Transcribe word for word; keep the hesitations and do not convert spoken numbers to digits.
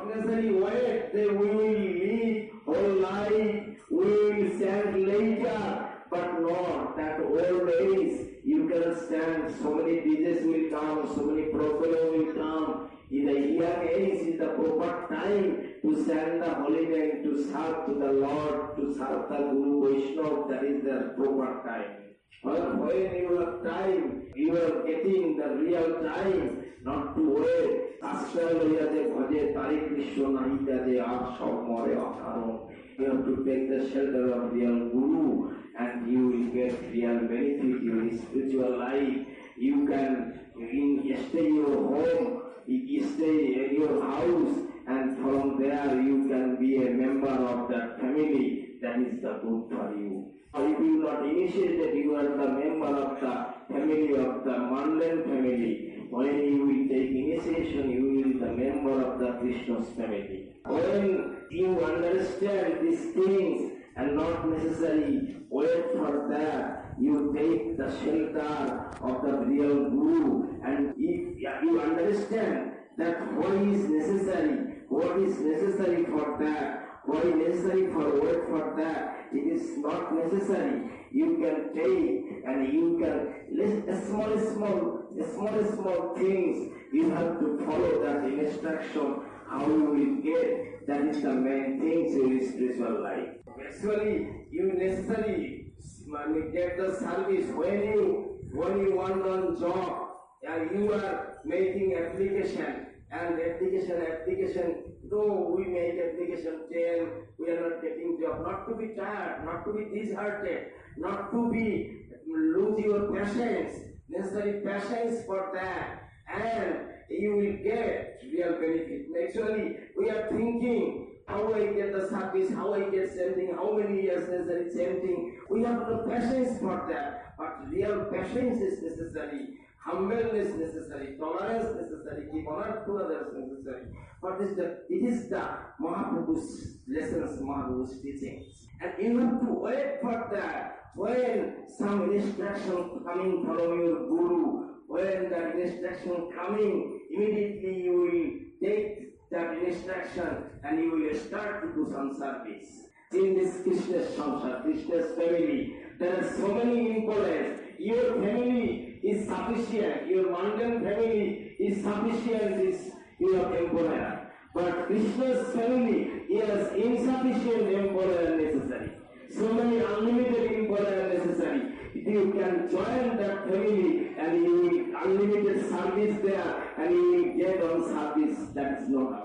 not necessarily wait, they will live whole life, we will stand later, but not that old age. You can stand, so many diseases will come, so many problems will come. In the young age is the proper time to stand the holy name, to serve to the Lord, to serve the Guru Vaishnava, that is the proper time. But when you have time, you are getting the real time, not to wait. Astrologia de bhaje Tari Krishna Nahita de Akshav More Akaron. You have to take the shelter of real Guru and you will get real benefit in your spiritual life. You can in, stay in your home, you stay in your house, and from there you can be a member of that family. That is the good for you. If you are not initiated, you are the member of the family of the mundane family. When you will take initiation, you will be the member of the Krishna's family. When you understand these things and not necessarily wait for that, you take the shelter of the real Guru, and if you understand that what is necessary, what is necessary for that, what is necessary for wait for that, it is not necessary. You can take and you can, small, small, small, small things, you have to follow that instruction, how you will get, that is the main things in your spiritual life. Actually, you necessarily get the service when you, when you want on job, and you are making application, and application, application, though we make application ten, we are not getting job. Not to be tired, not to be disheartened, not to be lose your patience, necessary patience for that, and you will get real benefit. Actually, we are thinking how I get the service, how I get something, how many years necessary same thing. We have no patience for that, but real patience is necessary. Humbleness necessary, tolerance necessary, give honor to others necessary. But this the, it is the Mahaprabhu's lessons, Mahaprabhu's teachings. And you have to wait for that. When some instruction coming from your Guru, when that instruction coming, immediately you will take that instruction and you will start to do some service. In this Krishna's samsara, Krishna's family, there are so many importance. Your family is sufficient, your mundane family is sufficient, is your employer. But Krishna's family is insufficient employer necessary. So many unlimited employer necessary. If you can join that family and you will unlimited service there and you will get on service, that is not